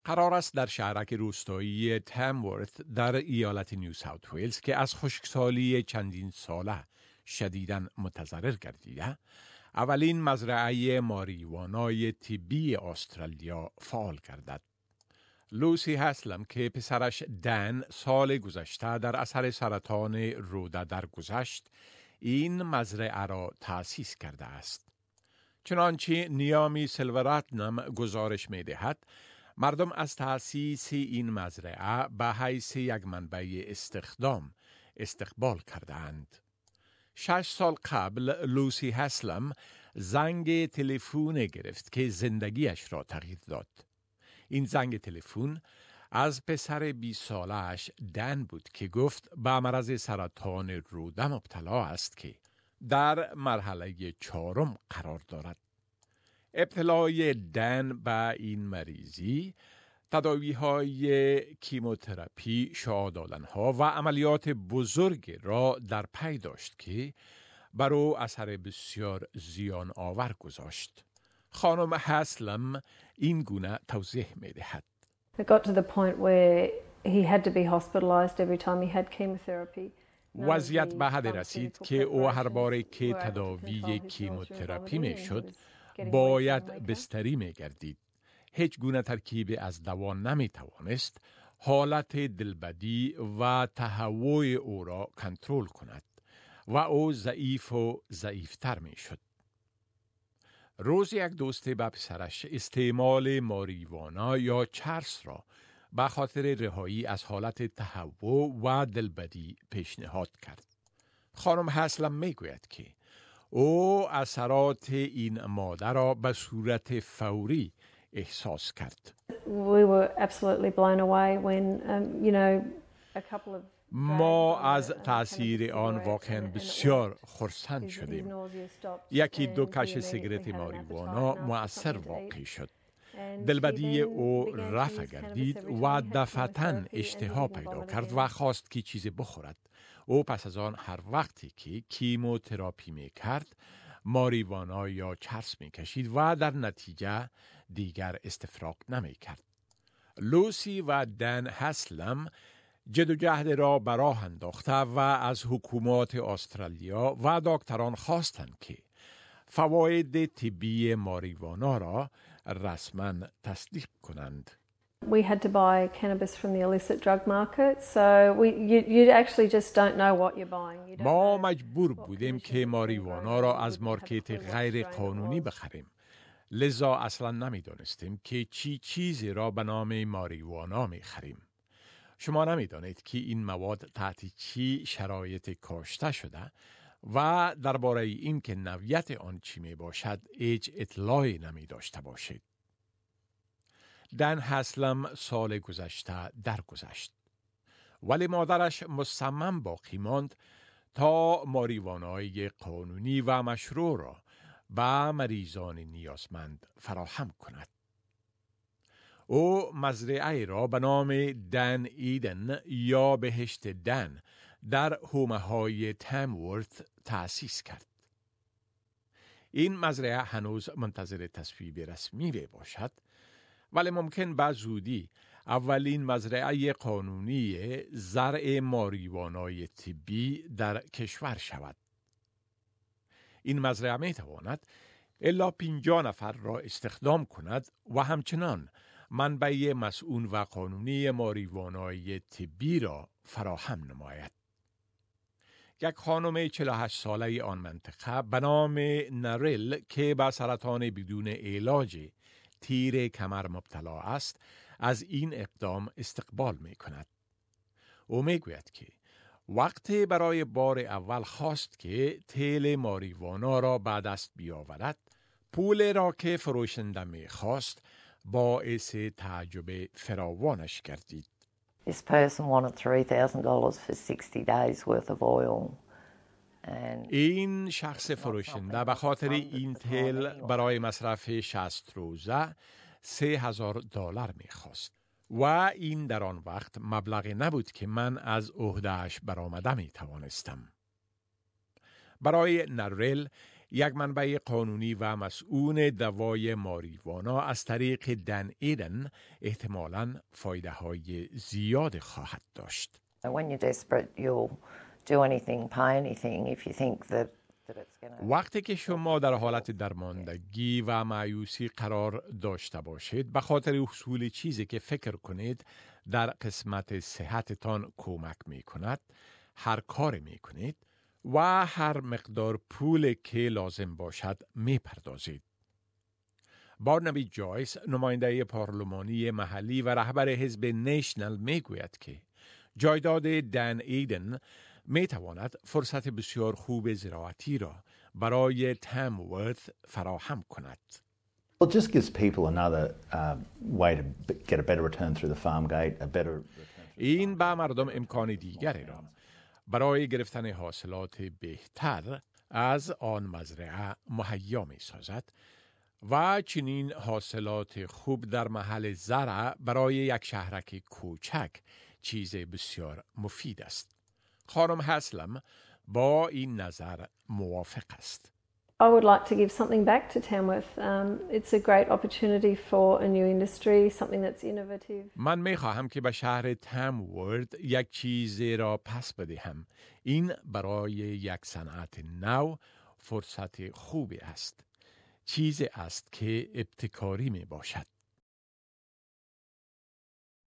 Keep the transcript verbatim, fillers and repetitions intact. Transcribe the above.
قرار است در شهرک روستایی تمورث در ایالت نیو ساوت ویلز که از خشکسالی چندین ساله شدیداً متضرر گردیده، اولین مزرعه ماریوانای طبی استرالیا فعال گردد. لوسی هسلم که پسرش دن سال گذشته در اثر سرطان روده درگذشت، این مزرعه را تأسیس کرده است. چنانچه نیامی سیلوراتنم گزارش می دهد، مردم از تأسیس این مزرعه به حیث یک منبع استخدام استقبال کردند. شش سال قبل لوسی هسلم زنگ تلفن گرفت که زندگیش را تغییر داد. این زنگ تلفن از پسر بیست سالش دن بود که گفت به مرض سرطان روده مبتلا است که در مرحله چهارم قرار دارد. ابتلای دن به این مریضی، تداوی‌های کیموتراپی، شعاع دادن‌ها و عملیات بزرگ را در پی داشت که بر او اثر بسیار زیان آور گذاشت. خانم هسلم این گونه توضیح می‌دهد. It got to the point where he had to be hospitalized every time he had chemotherapy. وضعیت به حد رسید که او هر باره که تداوی کیموتراپی می‌شد باید بستری می‌گردید. هیچ گونه ترکیب از دوا نمی‌توانست حالت دلبدی و تهوع او را کنترل کند و او ضعیف و ضعیفتر می‌شد. روز یک دوست به پسرش استعمال ماریوانا یا چرس را به خاطر رهایی از حالت تهوع و دلبدی پیشنهاد کرد. خانم هسلم میگوید که او اثرات این ماده را به صورت فوری احساس کرد. We were absolutely blown away when um, you know a couple of ما از تأثیر آن واقعا بسیار خرسند شدیم. یکی دو کش سیگرت ماریوانا مؤثر واقع شد. دلبدی او رفع گردید و دفعتاً اشتها پیدا کرد و خواست که چیزی بخورد. او پس از آن هر وقتی که کیموتراپی می کرد ماریوانا یا چرس می کشید و در نتیجه دیگر استفراغ نمی کرد. لوسی و دن هسلم جدوجهد را به راه انداخته و از حکومات استرالیا و دکتران خواستند که فواید طبی ماریوانا را رسما تصدیق کنند. We had to buy cannabis from the illicit drug market, so we you you actually just don't know what you're buying. ما مجبور بودیم که ماریوانا را از مارکت غیر قانونی بخریم. لذا اصلا نمیدانستیم که چی چیزی را به نام ماریوانا میخریم. شما نمیدانید که این مواد تحت چی شرایط کاشته شده و درباره این که نوعیت آن چی می باشد هیچ اطلاعی نمی داشته باشید. دن هسلم سال گذشته درگذشت، ولی مادرش مصمم باقی ماند تا ماریوانای قانونی و مشروع را به مریضان نیازمند فراهم کند. او مزرعه را به نام دن ایدن یا بهشت دن در حومه های تمورث تأسیس کرد. این مزرعه هنوز منتظر تصویب رسمی باشد، ولی ممکن به زودی اولین مزرعه قانونی زرع ماریوانای طبی در کشور شود. این مزرعه می تواند الا پنجاه نفر را استخدام کند و همچنان منبع مسئول و قانونی ماریوانای طبی را فراهم نماید. یک خانم چهل و هشت ساله آن منطقه به نام نرل که به سرطان بدون علاج تیر کمر مبتلا است، از این اقدام استقبال می کند. او می گوید که وقتی برای بار اول خواست که تیل ماریوانا را به دست بیاورد، پول را که فروشنده می خواست باعث تعجب فراوانش گردید. This person wanted three thousand dollars for sixty days worth of oil. این شخص فروشنده به خاطر این تیل برای مصرف شصت روزه سه هزار دلار می‌خواست و این در آن وقت مبلغی نبود که من از عهده‌اش برآمده می‌توانستم. برای نرل یک منبع قانونی و مسئول دوای ماریوانا از طریق دن ایدن احتمالاً فایده های زیاد خواهد داشت. When you're desperate, you'll do anything, pay anything if you think that, that it's going to... وقتی که شما در حالت درماندگی و مایوسی قرار داشته باشید به خاطر حصول چیزی که فکر کنید در قسمت صحتتان کمک می کند، هر کار می کنید و هر مقدار پول که لازم باشد می پردازید. بارنابی جایس، نماینده پارلمانی محلی و رهبر حزب نیشنل می گوید که جایداد دن ایدن می تواند فرصت بسیار خوب زراعتی را برای تمورث فراهم کند. Well, it just gives people another uh, way to get a better return through the farm gate, a better return. این به مردم امکان دیگری را برای گرفتن حاصلات بهتر از آن مزرعه مهیا می سازد و چنین حاصلات خوب در محل زرع برای یک شهرک کوچک چیز بسیار مفید است. خانم هسلم با این نظر موافق است. I would like to give something back to Tamworth. Um, it's a great opportunity for a new industry, something that's innovative. من می خواهم که به شهر تمورث یک چیز را پس بدهم. این برای یک صنعت نو فرصت خوبی است. چیزی است که ابتکاری می باشد.